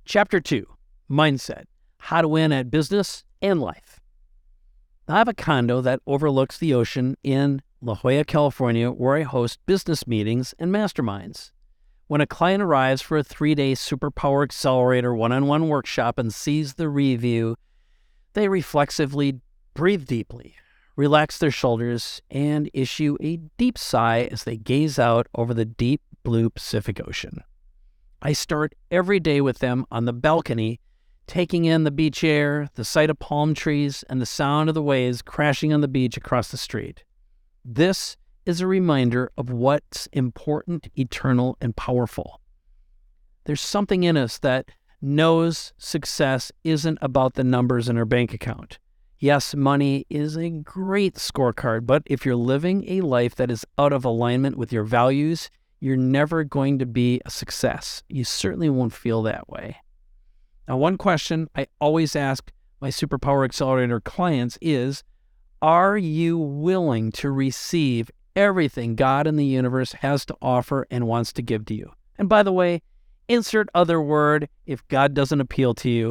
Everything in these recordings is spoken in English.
Chapter 2, Mindset, How to Win at Business and Life. I have a condo that overlooks the ocean in La Jolla, California, where I host business meetings and masterminds. When a client arrives for a 3-day Superpower Accelerator one-on-one workshop and sees the review, they reflexively breathe deeply, relax their shoulders, and issue a deep sigh as they gaze out over the deep blue Pacific Ocean. I start every day with them on the balcony, taking in the beach air, the sight of palm trees, and the sound of the waves crashing on the beach across the street. This is a reminder of what's important, eternal, and powerful. There's something in us that knows success isn't about the numbers in our bank account. Yes, money is a great scorecard, but if you're living a life that is out of alignment with your values, you're never going to be a success. You certainly won't feel that way. Now, one question I always ask my Superpower Accelerator clients is, are you willing to receive everything God and the universe has to offer and wants to give to you? And by the way, insert other word if God doesn't appeal to you.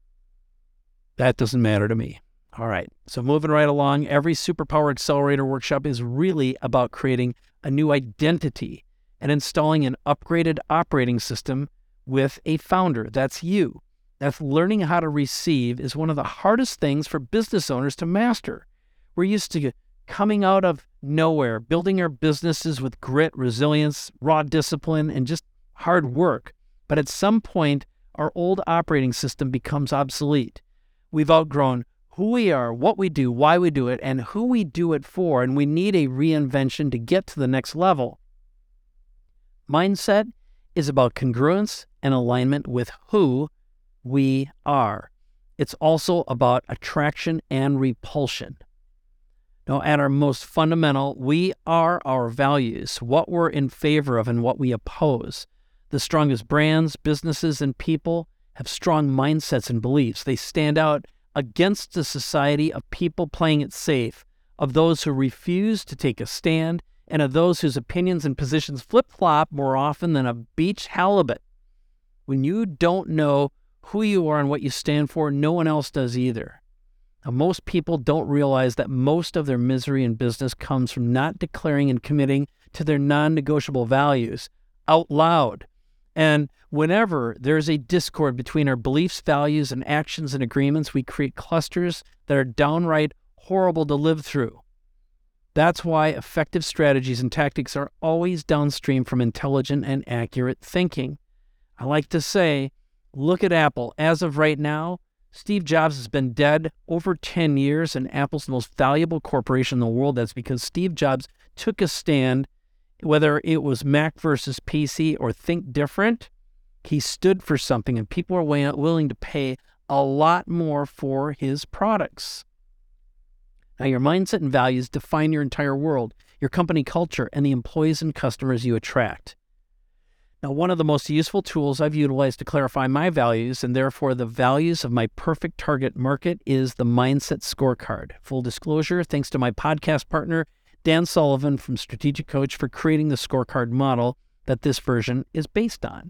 That doesn't matter to me. All right, so moving right along, every Superpower Accelerator workshop is really about creating a new identity and installing an upgraded operating system with a founder. That's you. That's learning how to receive is one of the hardest things for business owners to master. We're used to coming out of nowhere, building our businesses with grit, resilience, raw discipline, and just hard work. But at some point, our old operating system becomes obsolete. We've outgrown who we are, what we do, why we do it, and who we do it for, and we need a reinvention to get to the next level. Mindset is about congruence and alignment with who we are. It's also about attraction and repulsion. Now, at our most fundamental, we are our values, what we're in favor of and what we oppose. The strongest brands, businesses, and people have strong mindsets and beliefs. They stand out against the society of people playing it safe, of those who refuse to take a stand, and of those whose opinions and positions flip-flop more often than a beach halibut. When you don't know who you are and what you stand for, no one else does either. Now, most people don't realize that most of their misery in business comes from not declaring and committing to their non-negotiable values out loud. And whenever there's a discord between our beliefs, values, and actions and agreements, we create clusters that are downright horrible to live through. That's why effective strategies and tactics are always downstream from intelligent and accurate thinking. I like to say, look at Apple. As of right now, Steve Jobs has been dead over 10 years, and Apple's the most valuable corporation in the world. That's because Steve Jobs took a stand, whether it was Mac versus PC or Think Different. He stood for something, and people are willing to pay a lot more for his products. Now, your mindset and values define your entire world, your company culture, and the employees and customers you attract. Now, one of the most useful tools I've utilized to clarify my values, and therefore the values of my perfect target market, is the Mindset Scorecard. Full disclosure, thanks to my podcast partner, Dan Sullivan from Strategic Coach, for creating the scorecard model that this version is based on.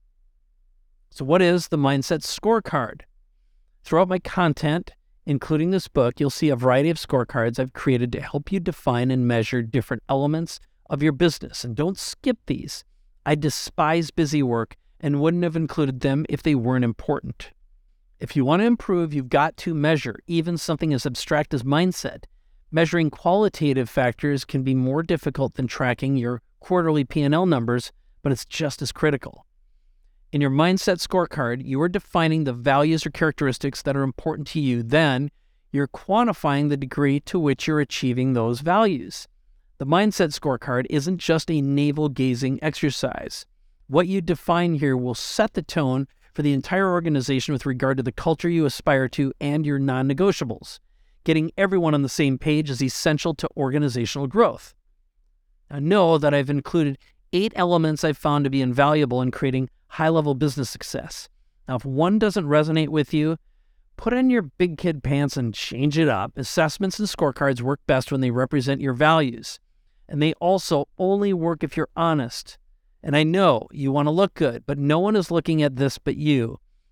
So what is the Mindset Scorecard? Throughout my content, including this book, you'll see a variety of scorecards I've created to help you define and measure different elements of your business. And don't skip these. I despise busy work and wouldn't have included them if they weren't important. If you want to improve, you've got to measure even something as abstract as mindset. Measuring qualitative factors can be more difficult than tracking your quarterly P&L numbers, but it's just as critical. In your Mindset Scorecard, you are defining the values or characteristics that are important to you. Then, you're quantifying the degree to which you're achieving those values. The Mindset Scorecard isn't just a navel-gazing exercise. What you define here will set the tone for the entire organization with regard to the culture you aspire to and your non-negotiables. Getting everyone on the same page is essential to organizational growth. Now, know that I've included 8 elements I've found to be invaluable in creating high-level business success. Now, if one doesn't resonate with you, put on your big kid pants and change it up. Assessments and scorecards work best when they represent your values. And they also only work if you're honest. And I know you want to look good, but no one is looking at this but you.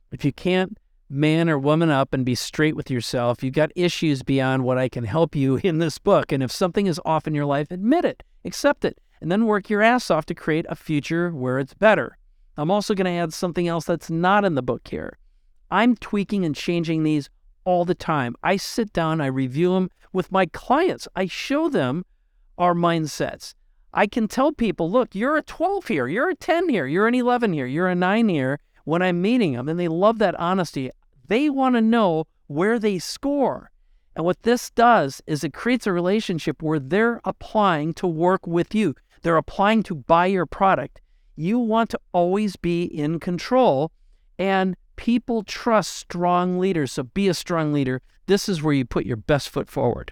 If you can't man or woman up and be straight with yourself, you got issues beyond what I can help you in this book. And if something is off in your life, admit it, accept it, and then work your ass off to create a future where it's better. I'm also going to add something else that's not in the book here. I'm tweaking and changing these all the time. I sit down, I review them with my clients. I show them our mindsets. I can tell people, look, you're a 12 here, you're a 10 here, you're an 11 here, you're a 9 here when I'm meeting them, and they love that honesty. They want to know where they score. And what this does is it creates a relationship where they're applying to work with you. They're applying to buy your product. You want to always be in control, and people trust strong leaders, so be a strong leader. This is where you put your best foot forward.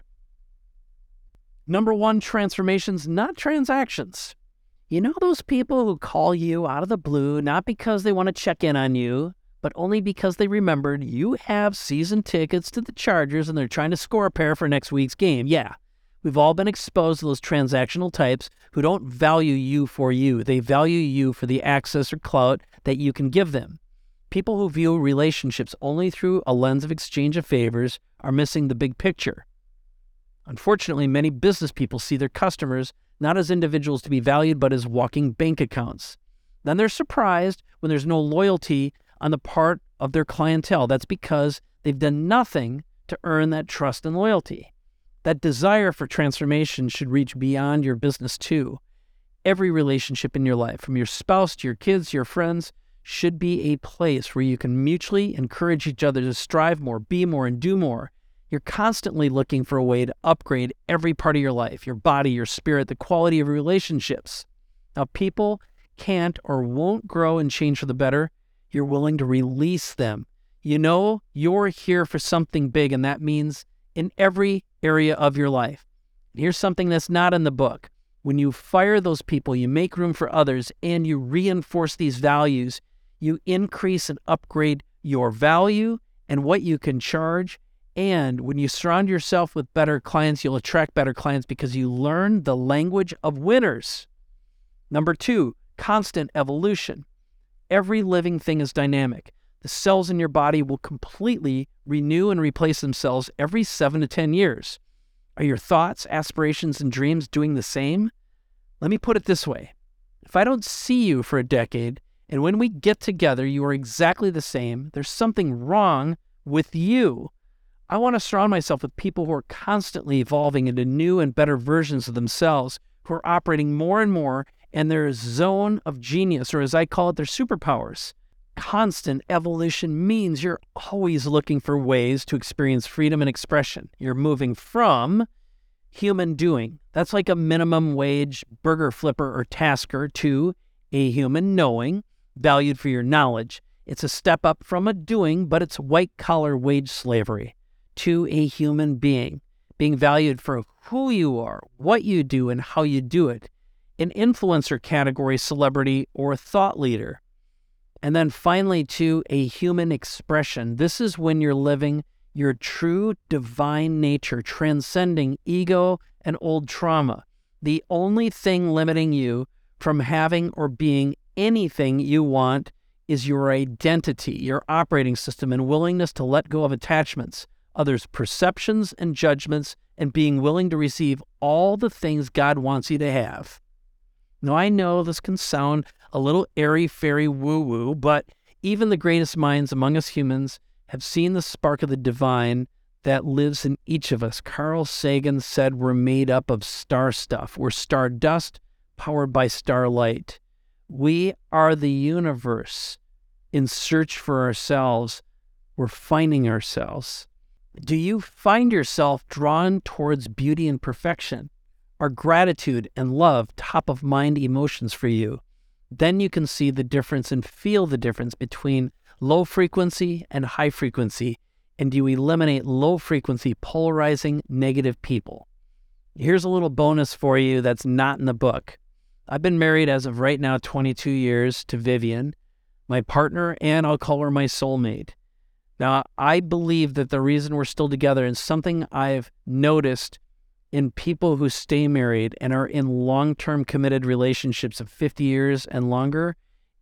Number 1, transformations, not transactions. You know those people who call you out of the blue, not because they want to check in on you, but only because they remembered you have season tickets to the Chargers and they're trying to score a pair for next week's game. Yeah, we've all been exposed to those transactional types who don't value you for you. They value you for the access or clout that you can give them. People who view relationships only through a lens of exchange of favors are missing the big picture. Unfortunately, many business people see their customers not as individuals to be valued, but as walking bank accounts. Then they're surprised when there's no loyalty on the part of their clientele. That's because they've done nothing to earn that trust and loyalty. That desire for transformation should reach beyond your business too. Every relationship in your life, from your spouse to your kids, your friends, should be a place where you can mutually encourage each other to strive more, be more, and do more. You're constantly looking for a way to upgrade every part of your life, your body, your spirit, the quality of your relationships. Now, people can't or won't grow and change for the better. You're willing to release them. You know you're here for something big, and that means in every area of your life. And here's something that's not in the book. When you fire those people, you make room for others, and you reinforce these values, you increase and upgrade your value and what you can charge. And when you surround yourself with better clients, you'll attract better clients because you learn the language of winners. Number 2, constant evolution. Every living thing is dynamic. The cells in your body will completely renew and replace themselves every 7 to 10 years. Are your thoughts, aspirations, and dreams doing the same? Let me put it this way. If I don't see you for a decade, and when we get together, you are exactly the same, there's something wrong with you. I want to surround myself with people who are constantly evolving into new and better versions of themselves, who are operating more and more in their zone of genius, or as I call it, their superpowers. Constant evolution means you're always looking for ways to experience freedom and expression. You're moving from human doing. That's like a minimum wage burger flipper or tasker to a human knowing, valued for your knowledge. It's a step up from a doing, but it's white-collar wage slavery, to a human being, being valued for who you are, what you do, and how you do it. An influencer category, celebrity, or thought leader. And then finally to a human expression. This is when you're living your true divine nature, transcending ego and old trauma. The only thing limiting you from having or being anything you want is your identity, your operating system, and willingness to let go of attachments, others' perceptions and judgments, and being willing to receive all the things God wants you to have. Now, I know this can sound a little airy-fairy woo-woo, but even the greatest minds among us humans have seen the spark of the divine that lives in each of us. Carl Sagan said we're made up of star stuff. We're stardust powered by starlight. We are the universe in search for ourselves. We're finding ourselves. Do you find yourself drawn towards beauty and perfection? Are gratitude and love top of mind emotions for you? Then you can see the difference and feel the difference between low frequency and high frequency, and you eliminate low frequency polarizing negative people. Here's a little bonus for you that's not in the book. I've been married as of right now 22 years to Vivian, my partner, and I'll call her my soulmate. Now, I believe that the reason we're still together, and something I've noticed in people who stay married and are in long-term committed relationships of 50 years and longer,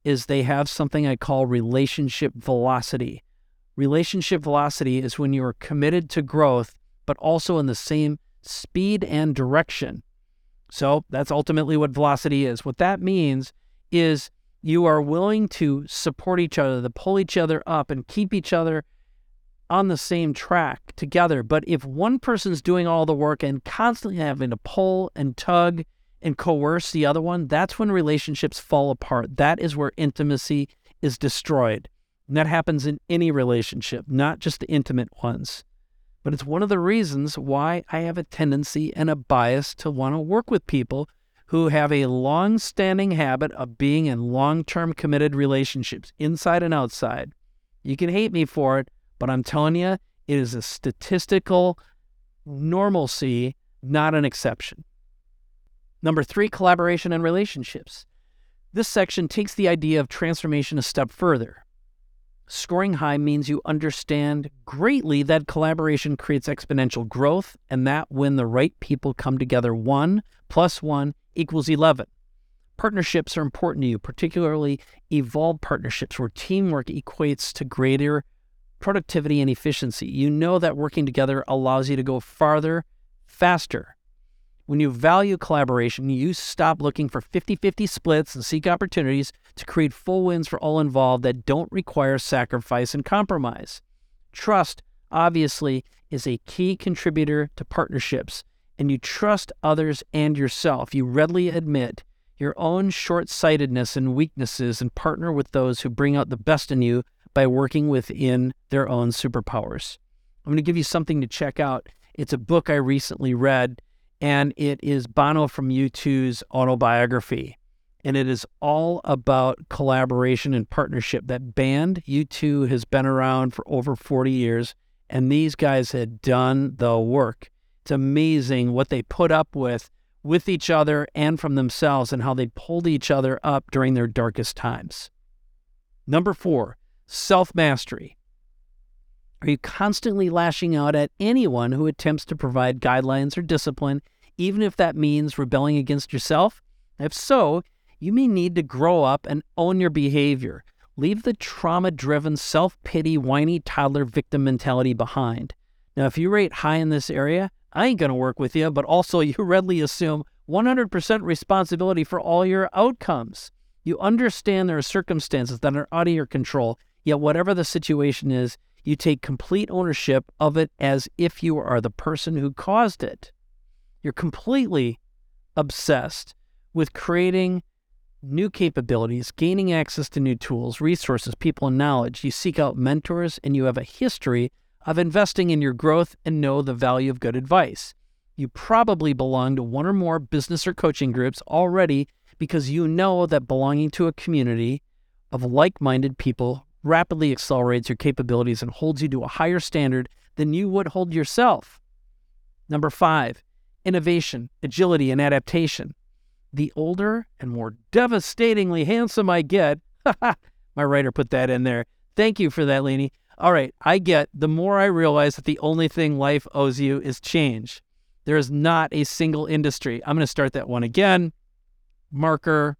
is they have something I call relationship velocity. Relationship velocity is when you are committed to growth, but also in the same speed and direction. So that's ultimately what velocity is. What that means is you are willing to support each other, to pull each other up and keep each other on the same track together. But if one person's doing all the work and constantly having to pull and tug and coerce the other one, that's when relationships fall apart. That is where intimacy is destroyed. And that happens in any relationship, not just the intimate ones. But it's one of the reasons why I have a tendency and a bias to want to work with people who have a long-standing habit of being in long-term committed relationships, inside and outside. You can hate me for it, but I'm telling you, it is a statistical normalcy, not an exception. Number 3, collaboration and relationships. This section takes the idea of transformation a step further. Scoring high means you understand greatly that collaboration creates exponential growth, and that when the right people come together, 1 + 1 = 11. Partnerships are important to you, particularly evolved partnerships where teamwork equates to greater productivity and efficiency. You know that working together allows you to go farther, faster. When you value collaboration, you stop looking for 50-50 splits and seek opportunities to create full wins for all involved that don't require sacrifice and compromise. Trust, obviously, is a key contributor to partnerships, and you trust others and yourself. You readily admit your own short-sightedness and weaknesses and partner with those who bring out the best in you by working within their own superpowers. I'm going to give you something to check out. It's a book I recently read, and it is Bono from U2's autobiography. And it is all about collaboration and partnership. That band, U2, has been around for over 40 years, and these guys had done the work. It's amazing what they put up with each other and from themselves, and how they pulled each other up during their darkest times. Number 4, self-mastery. Are you constantly lashing out at anyone who attempts to provide guidelines or discipline, even if that means rebelling against yourself? If so, you may need to grow up and own your behavior. Leave the trauma-driven, self-pity, whiny toddler victim mentality behind. Now, if you rate high in this area, I ain't going to work with you, but also you readily assume 100% responsibility for all your outcomes. You understand there are circumstances that are out of your control, yet whatever the situation is, you take complete ownership of it as if you are the person who caused it. You're completely obsessed with creating new capabilities, gaining access to new tools, resources, people, and knowledge. You seek out mentors, and you have a history of investing in your growth and know the value of good advice. You probably belong to one or more business or coaching groups already because you know that belonging to a community of like-minded people rapidly accelerates your capabilities and holds you to a higher standard than you would hold yourself. Number 5, innovation, agility, and adaptation. The older and more devastatingly handsome I get, my writer put that in there. Thank you for that, Lainey. All right, I get the more I realize that the only thing life owes you is change. There is not a single industry. I'm going to start that one again. Marker.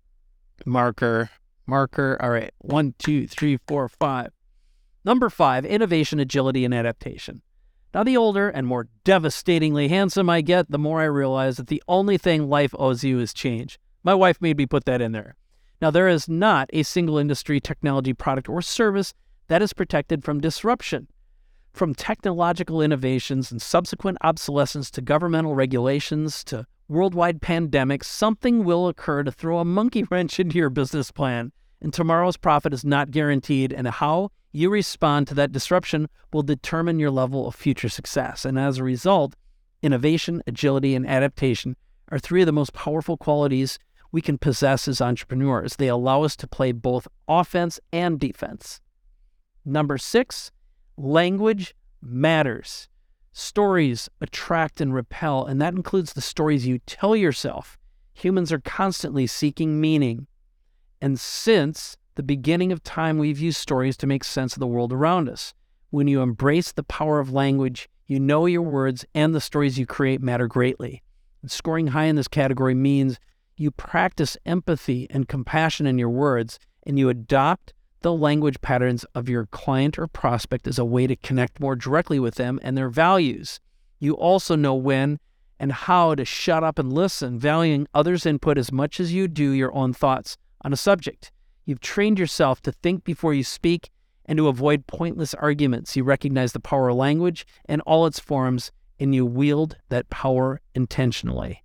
All right, 1, 2, 3, 4, 5. Number 5, innovation, agility, and adaptation. Now, the older and more devastatingly handsome I get, the more I realize that the only thing life owes you is change. My wife made me put that in there. Now, there is not a single industry, technology, product, or service that is protected from disruption. From technological innovations and subsequent obsolescence to governmental regulations to worldwide pandemics, something will occur to throw a monkey wrench into your business plan, and tomorrow's profit is not guaranteed, and how you respond to that disruption will determine your level of future success. And as a result, innovation, agility, and adaptation are 3 of the most powerful qualities we can possess as entrepreneurs. They allow us to play both offense and defense. Number 6, language matters. Stories attract and repel, and that includes the stories you tell yourself. Humans are constantly seeking meaning. And since the beginning of time, we've used stories to make sense of the world around us. When you embrace the power of language, you know your words and the stories you create matter greatly. And scoring high in this category means you practice empathy and compassion in your words, and you adopt the language patterns of your client or prospect as a way to connect more directly with them and their values. You also know when and how to shut up and listen, valuing others' input as much as you do your own thoughts on a subject. You've trained yourself to think before you speak and to avoid pointless arguments. You recognize the power of language and all its forms, and you wield that power intentionally.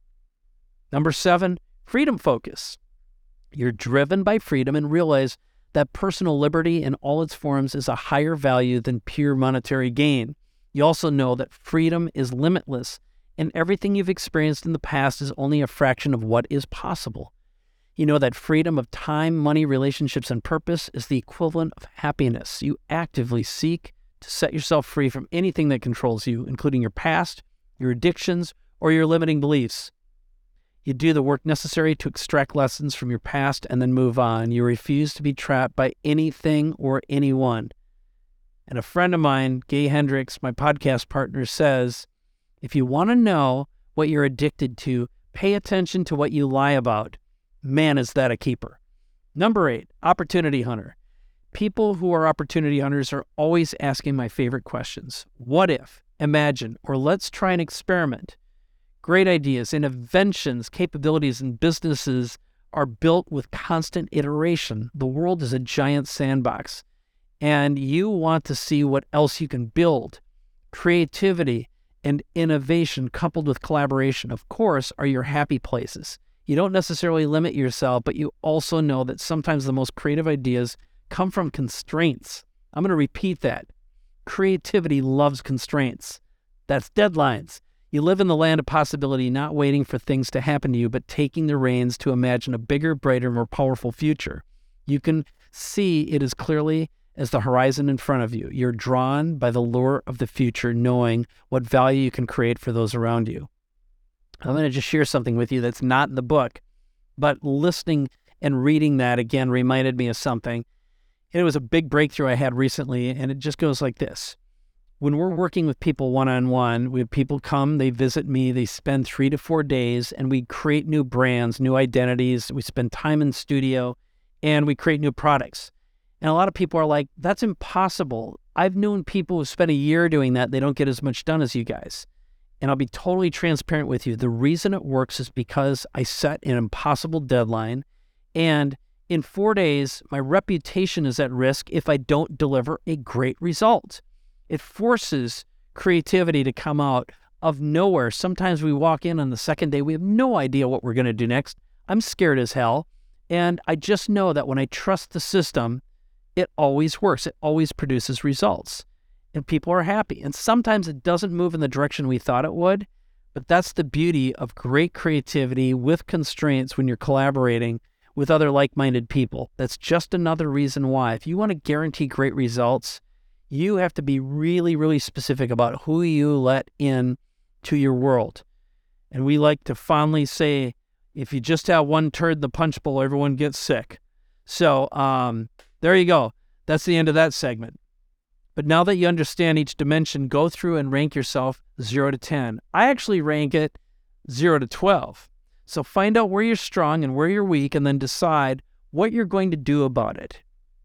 Number 7, freedom focus. You're driven by freedom and realize that personal liberty in all its forms is a higher value than pure monetary gain. You also know that freedom is limitless, and everything you've experienced in the past is only a fraction of what is possible. You know that freedom of time, money, relationships, and purpose is the equivalent of happiness. You actively seek to set yourself free from anything that controls you, including your past, your addictions, or your limiting beliefs. You do the work necessary to extract lessons from your past and then move on. You refuse to be trapped by anything or anyone. And a friend of mine, Gay Hendricks, my podcast partner, says, if you want to know what you're addicted to, pay attention to what you lie about. Man, is that a keeper. Number 8, opportunity hunter. People who are opportunity hunters are always asking my favorite questions. What if, imagine, or let's try an experiment. Great ideas, inventions, capabilities, and businesses are built with constant iteration. The world is a giant sandbox, and you want to see what else you can build. Creativity and innovation coupled with collaboration, of course, are your happy places. You don't necessarily limit yourself, but you also know that sometimes the most creative ideas come from constraints. I'm going to repeat that. Creativity loves constraints. That's deadlines. You live in the land of possibility, not waiting for things to happen to you, but taking the reins to imagine a bigger, brighter, more powerful future. You can see it as clearly as the horizon in front of you. You're drawn by the lure of the future, knowing what value you can create for those around you. I'm going to just share something with you that's not in the book, but listening and reading that again reminded me of something. It was a big breakthrough I had recently, and it just goes like this. When we're working with people one-on-one, we have people come, they visit me, they spend 3 to 4 days, and we create new brands, new identities. We spend time in studio, and we create new products. And a lot of people are like, that's impossible. I've known people who spend a year doing that. They don't get as much done as you guys. And I'll be totally transparent with you. The reason it works is because I set an impossible deadline, and in 4 days, my reputation is at risk if I don't deliver a great result. It forces creativity to come out of nowhere. Sometimes we walk in on the second day, we have no idea what we're going to do next. I'm scared as hell. And I just know that when I trust the system, it always works. It always produces results. And people are happy. And sometimes it doesn't move in the direction we thought it would. But that's the beauty of great creativity with constraints when you're collaborating with other like-minded people. That's just another reason why. If you want to guarantee great results, you have to be really, really specific about who you let in to your world. And we like to fondly say, if you just have one turd in the punch bowl, everyone gets sick. So there you go. That's the end of that segment. But now that you understand each dimension, go through and rank yourself 0 to 10. I actually rank it 0 to 12. So find out where you're strong and where you're weak, and then decide what you're going to do about it.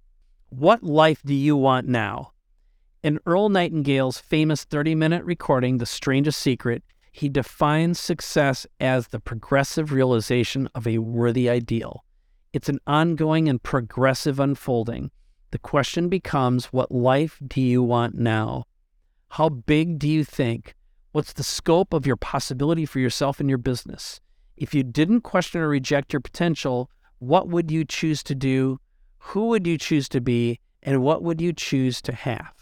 What life do you want now? In Earl Nightingale's famous 30-minute recording, The Strangest Secret, he defines success as the progressive realization of a worthy ideal. It's an ongoing and progressive unfolding. The question becomes, what life do you want now? How big do you think? What's the scope of your possibility for yourself and your business? If you didn't question or reject your potential, what would you choose to do? Who would you choose to be? And what would you choose to have?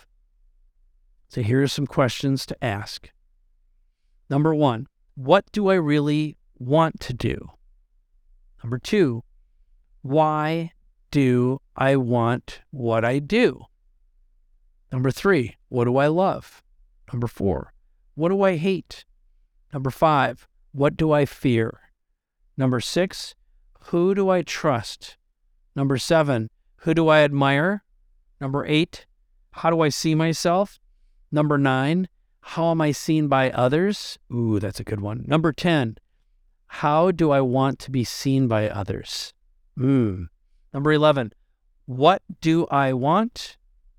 So here are some questions to ask. Number 1, what do I really want to do? Number 2, why do I want what I do? Number 3, what do I love? Number 4, what do I hate? Number 5, what do I fear? Number 6, who do I trust? Number 7, who do I admire? Number 8, how do I see myself? Number 9, how am I seen by others? Ooh, that's a good one. Number 10, how do I want to be seen by others? Number 11, what do I want?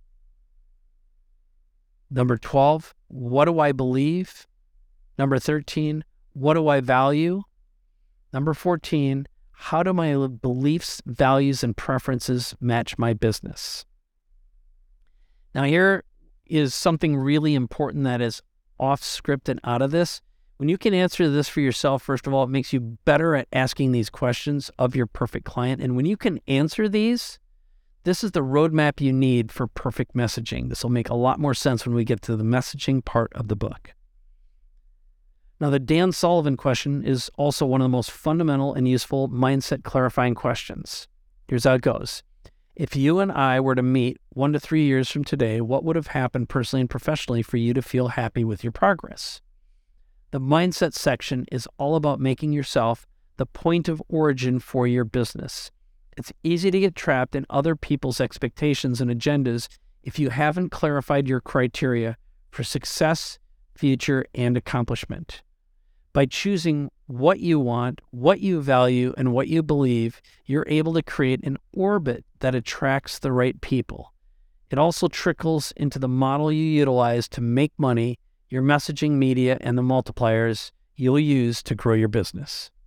Number 12, what do I believe? Number 13, what do I value? Number 14, how do my beliefs, values, and preferences match my business? Now, here is something really important that is off script and out of this. When you can answer this for yourself, first of all, it makes you better at asking these questions of your perfect client. And when you can answer these, this is the roadmap you need for perfect messaging. This will make a lot more sense when we get to the messaging part of the book. Now, the Dan Sullivan question is also one of the most fundamental and useful mindset clarifying questions. Here's how it goes. If you and I were to meet 1 to 3 years from today, what would have happened personally and professionally for you to feel happy with your progress? The mindset section is all about making yourself the point of origin for your business. It's easy to get trapped in other people's expectations and agendas if you haven't clarified your criteria for success, future, and accomplishment. By choosing what you want, what you value, and what you believe, you're able to create an orbit that attracts the right people. It also trickles into the model you utilize to make money, your messaging, media, and the multipliers you'll use to grow your business.